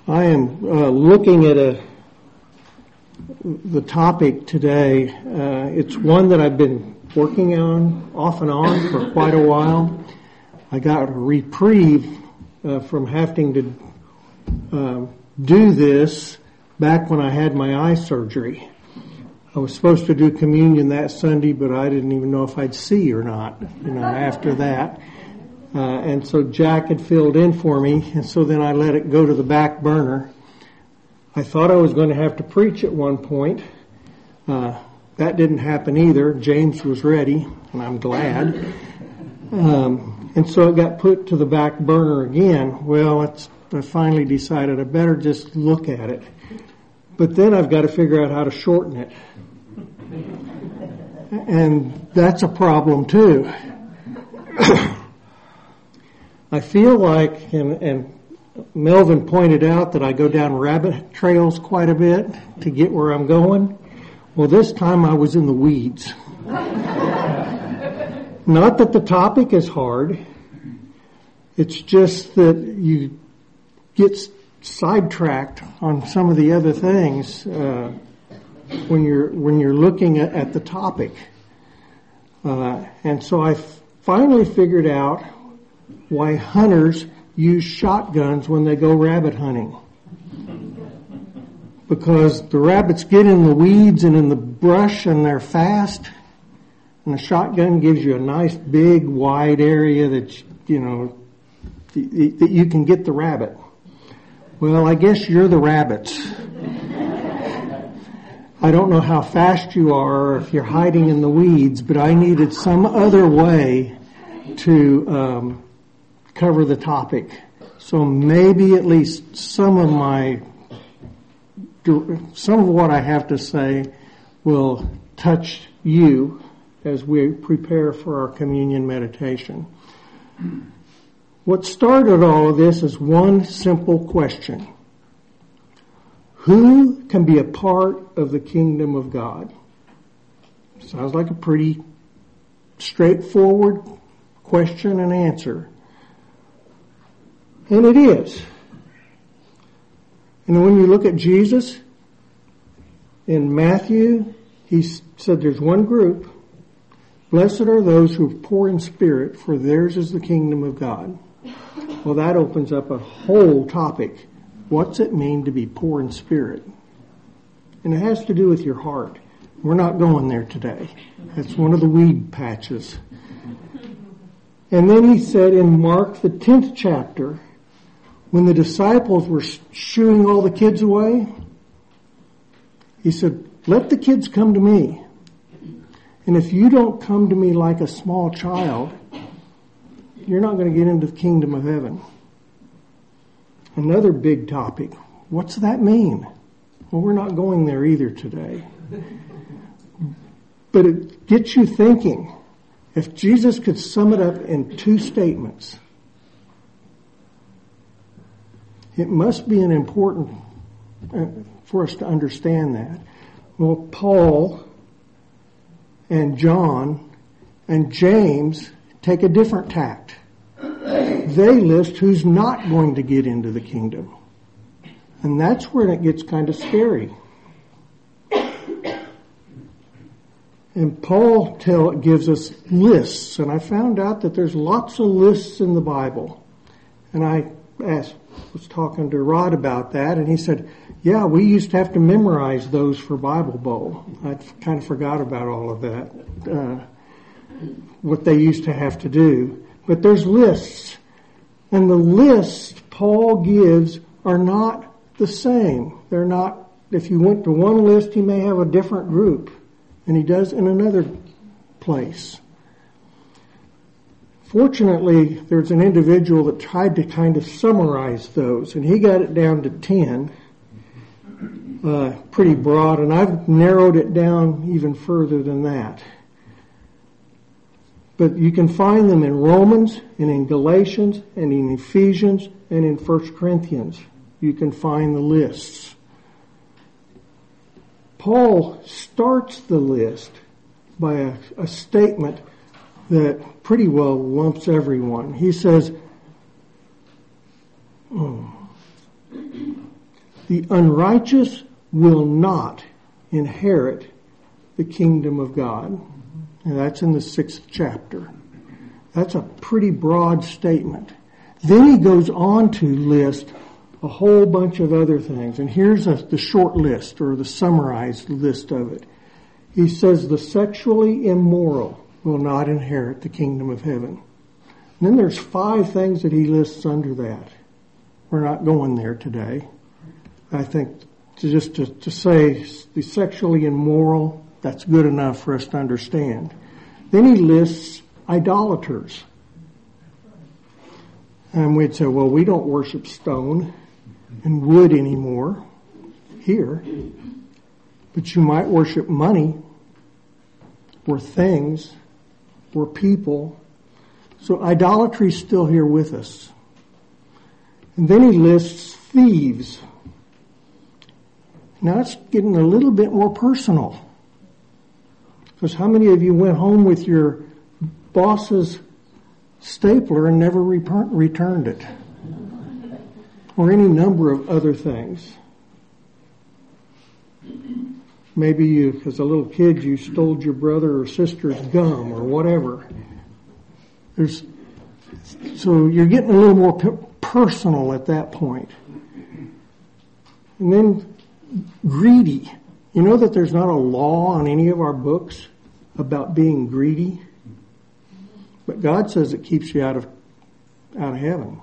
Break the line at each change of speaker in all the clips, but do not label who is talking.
I am looking at the topic today. It's one that I've been working on off and on for quite a while. I got a reprieve from having to do this back when I had my eye surgery. I was supposed to do communion that Sunday, but I didn't even know if I'd see or not, after that. And so Jack had filled in for me, and so then I let it go to the back burner. I thought I was going to have to preach at one point. That didn't happen either. James was ready, and I'm glad. And so it got put to the back burner again. Well, I finally decided I better just look at it. But then I've got to figure out how to shorten it. And that's a problem too. I feel like, and Melvin pointed out that I go down rabbit trails quite a bit to get where I'm going. Well, this time I was in the weeds. Not that the topic is hard. It's just that you get sidetracked on some of the other things when you're looking at the topic. And so I finally figured out why hunters use shotguns when they go rabbit hunting. Because the rabbits get in the weeds and in the brush and they're fast, and the shotgun gives you a nice big wide area that you can get the rabbit. Well, I guess you're the rabbits. I don't know how fast you are or if you're hiding in the weeds, but I needed some other way to cover the topic. So maybe at least some of what I have to say will touch you as we prepare for our communion meditation. What started all of this is one simple question. Who can be a part of the kingdom of God? Sounds like a pretty straightforward question and answer. And it is. And when you look at Jesus, in Matthew, he said there's one group. Blessed are those who are poor in spirit, for theirs is the kingdom of God. Well, that opens up a whole topic. What's it mean to be poor in spirit? And it has to do with your heart. We're not going there today. That's one of the weed patches. And then he said in Mark, the 10th chapter, when the disciples were shooing all the kids away, he said, let the kids come to me. And if you don't come to me like a small child, you're not going to get into the kingdom of heaven. Another big topic. What's that mean? Well, we're not going there either today. But it gets you thinking. If Jesus could sum it up in two statements, it must be an important for us to understand that. Well, Paul and John and James take a different tact. They list who's not going to get into the kingdom. And that's where it gets kind of scary. And Paul gives us lists, and I found out that there's lots of lists in the Bible. And I was talking to Rod about that, and he said, yeah, we used to have to memorize those for Bible Bowl. I kind of forgot about all of that, what they used to have to do. But there's lists. And the lists Paul gives are not the same. They're not, if you went to one list, he may have a different group than he does in another place. Fortunately, there's an individual that tried to kind of summarize those, and he got it down to 10, pretty broad, and I've narrowed it down even further than that. But you can find them in Romans and in Galatians and in Ephesians and in 1 Corinthians. You can find the lists. Paul starts the list by a statement that pretty well lumps everyone. He says, the unrighteous will not inherit the kingdom of God. And that's in the 6th chapter. That's a pretty broad statement. Then he goes on to list a whole bunch of other things. And here's the short list, or the summarized list of it. He says the sexually immoral will not inherit the kingdom of heaven. And then there's 5 things that he lists under that. We're not going there today. I think to say the sexually immoral, that's good enough for us to understand. Then he lists idolaters. And we'd say, well, we don't worship stone and wood anymore here. But you might worship money or things or people. So idolatry's still here with us. And then he lists thieves. Now it's getting a little bit more personal. Because how many of you went home with your boss's stapler and never returned it? Or any number of other things. Maybe you, as a little kid, you stole your brother or sister's gum or whatever. So you're getting a little more personal at that point. And then greedy. You know that there's not a law on any of our books about being greedy? But God says it keeps you out of heaven.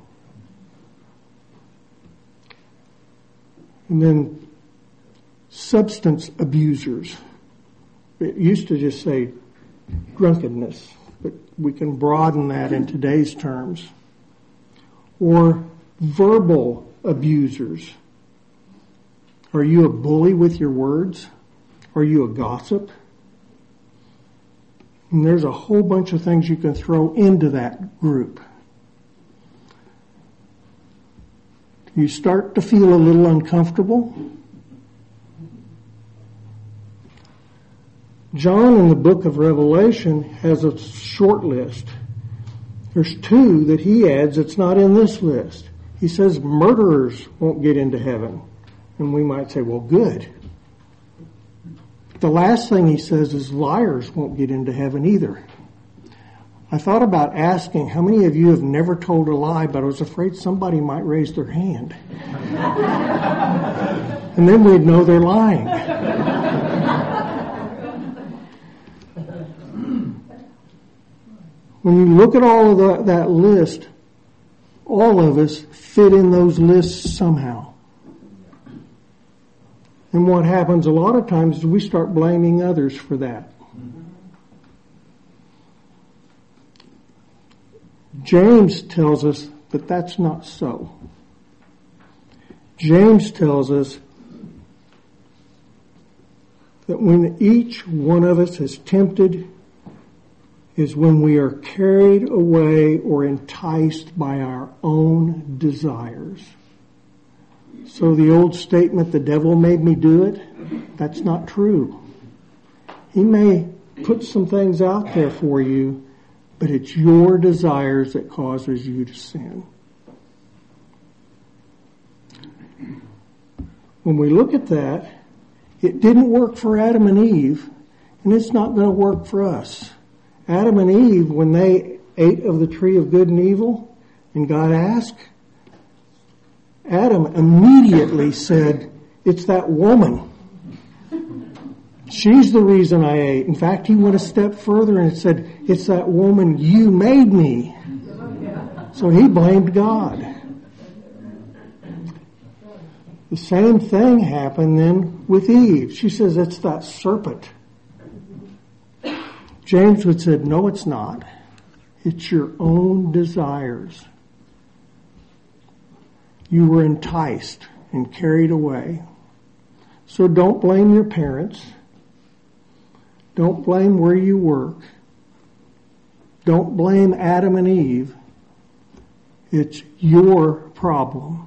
And then substance abusers. It used to just say drunkenness, but we can broaden that in today's terms. Or verbal abusers. Are you a bully with your words? Are you a gossip? And there's a whole bunch of things you can throw into that group. You start to feel a little uncomfortable. John in the book of Revelation has a short list. There's 2 that he adds that's not in this list. He says murderers won't get into heaven. And we might say, well, good. The last thing he says is liars won't get into heaven either. I thought about asking how many of you have never told a lie, but I was afraid somebody might raise their hand. And then we'd know they're lying. When you look at all of that list, all of us fit in those lists somehow. And what happens a lot of times is we start blaming others for that. James tells us that that's not so. James tells us that when each one of us is tempted is when we are carried away or enticed by our own desires. So the old statement, the devil made me do it, that's not true. He may put some things out there for you, but it's your desires that causes you to sin. When we look at that, it didn't work for Adam and Eve, and it's not going to work for us. Adam and Eve, when they ate of the tree of good and evil, and God asked, Adam immediately said, it's that woman. She's the reason I ate. In fact, he went a step further and said, it's that woman, you made me. So he blamed God. The same thing happened then with Eve. She says, it's that serpent. James would say, no, it's not. It's your own desires. You were enticed and carried away. So don't blame your parents. Don't blame where you work. Don't blame Adam and Eve. It's your problem.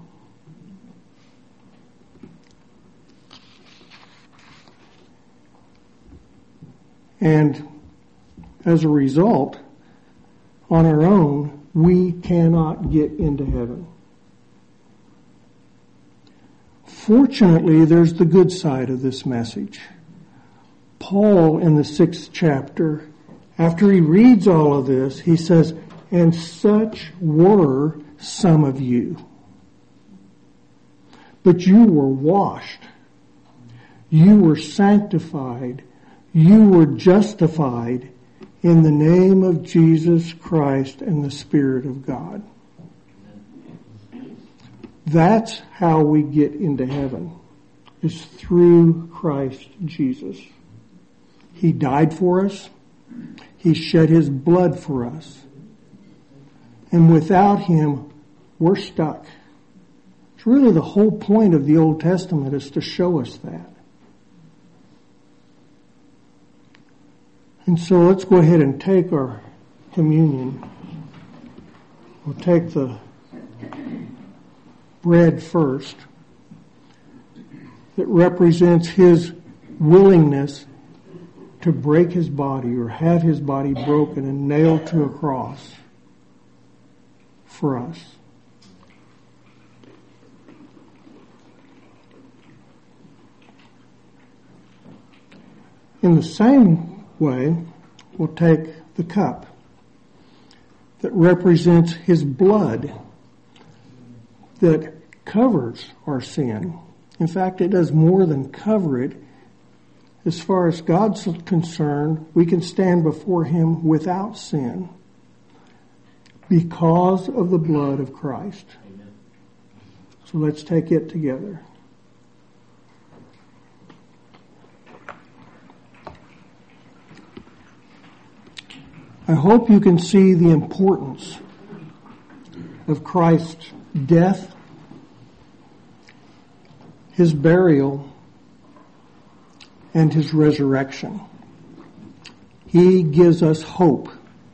And as a result, on our own, we cannot get into heaven. Fortunately, there's the good side of this message. Paul, in the 6th chapter, after he reads all of this, he says, "And such were some of you. But you were washed. You were sanctified. You were justified in the name of Jesus Christ and the Spirit of God." That's how we get into heaven, is through Christ Jesus. He died for us. He shed his blood for us. And without him, we're stuck. It's really the whole point of the Old Testament, is to show us that. And so let's go ahead and take our communion. We'll take the bread first, that represents his willingness to break his body, or have his body broken and nailed to a cross for us. In the same way, we'll take the cup that represents his blood that covers our sin. In fact, it does more than cover it. As far as God's concerned, we can stand before him without sin because of the blood of Christ. Amen. So let's take it together. I hope you can see the importance of Christ's death, his burial, and his resurrection. He gives us hope.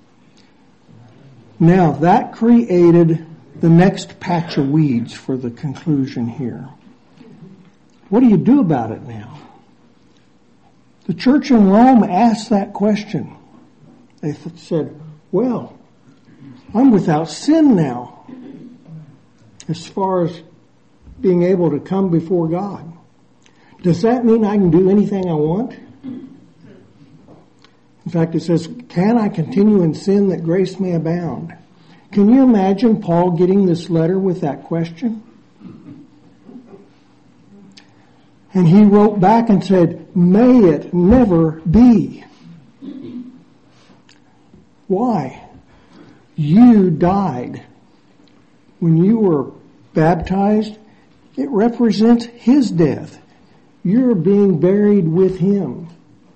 Now, that created the next patch of weeds for the conclusion here. What do you do about it now? The church in Rome asked that question. They said, well, I'm without sin now, as far as being able to come before God. Does that mean I can do anything I want? In fact, it says, can I continue in sin that grace may abound? Can you imagine Paul getting this letter with that question? And he wrote back and said, may it never be. Why? You died. When you were baptized, it represents his death. You're being buried with him.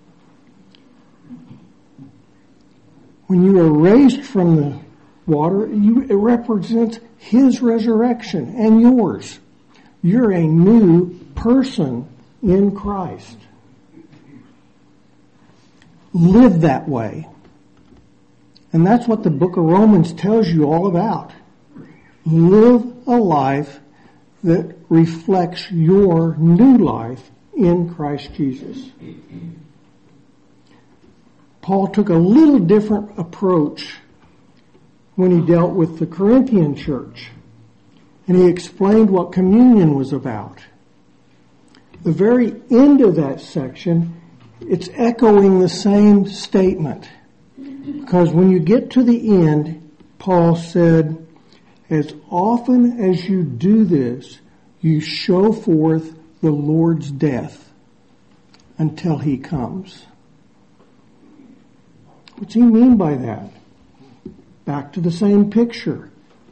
When you are raised from the water, it represents his resurrection and yours. You're a new person in Christ. Live that way. And that's what the book of Romans tells you all about. Live a life that reflects your new life in Christ Jesus. Paul took a little different approach when he dealt with the Corinthian church, and he explained what communion was about. The very end of that section, it's echoing the same statement. Because when you get to the end, Paul said, as often as you do this, you show forth the Lord's death until he comes. What's he mean by that? Back to the same picture.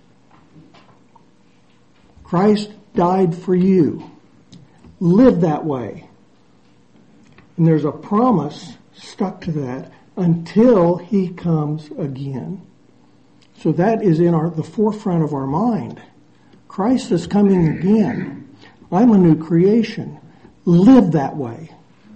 Christ died for you. Live that way. And there's a promise stuck to that until he comes again. So that is in the forefront of our mind. Christ is coming again. I'm a new creation. Live that way.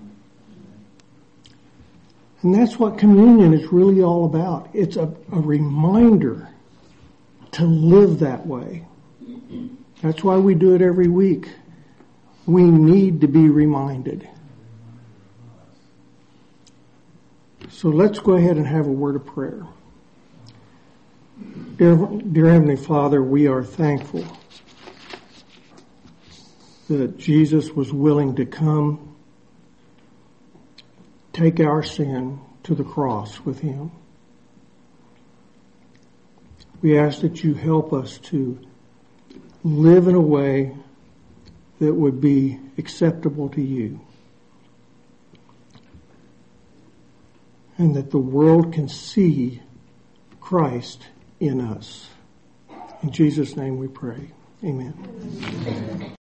And that's what communion is really all about. It's a reminder to live that way. That's why we do it every week. We need to be reminded. So let's go ahead and have a word of prayer. Dear Heavenly Father, we are thankful that Jesus was willing to come, take our sin to the cross with him. We ask that you help us to live in a way that would be acceptable to you, and that the world can see Christ in us. In Jesus' name we pray. Amen.